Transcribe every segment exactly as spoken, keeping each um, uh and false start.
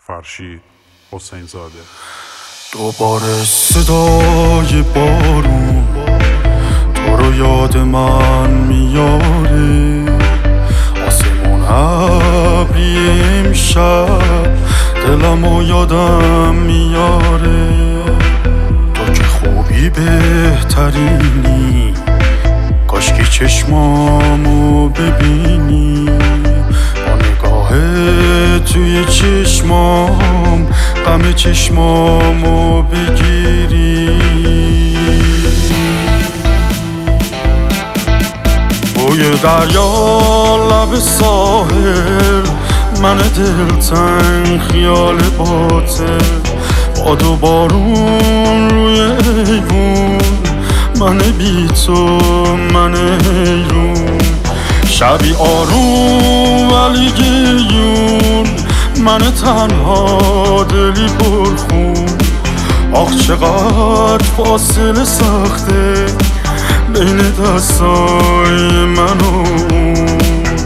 فرشید حسین زاده. دوباره صدای بارون تو رو یاد من میاره، آسمون ابری امشب دلمو یادم میاره. تو که خوبی بهترینی، کاشکی چشمامو ببینی، با نگاه توی چشمام غم چشمامو بگیری. بوی دریا لب ساحل، من دلتنگ خیال باطل، باد و بارون روی ایوون، من بی تو من حیرون. شبی آروم ولی گریون، من تنها دلی پرخون. آخ چقدر فاصله سخته بین دستای من و اون.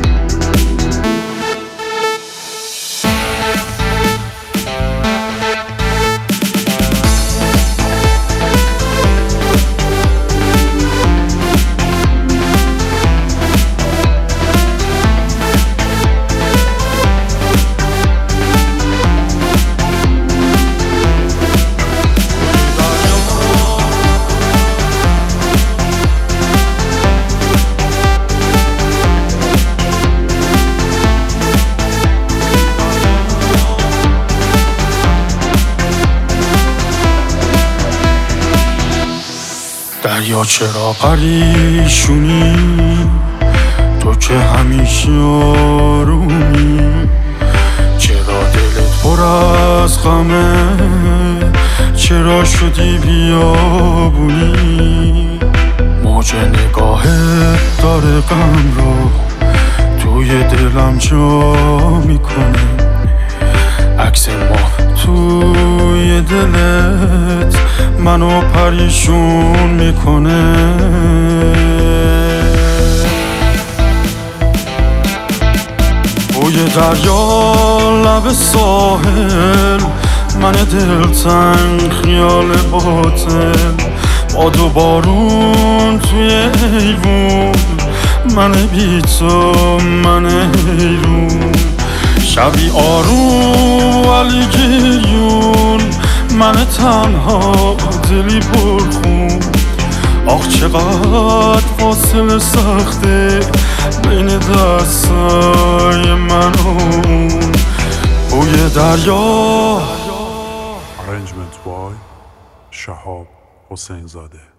دریا چرا پریشونی، تو که همیشه آرومی، چرا دلت پر از غمه، چرا شدی بیابونی. موج نگاهت داره غم رو توی دلم جا میکنه، عکس ما توی دلت منو پریشون میکنه. بوی دریا لب ساحل، من دلتنگ خیال باطل، باد و بارون توی ایوون، من بی تو من حیرون. شبی آروم ولی گریون، من تنها دلی پرخون. آخ چقدر فاصله سخته بین دستای من و اون. بوی دریا. Arrangement by شهاب حسین زاده.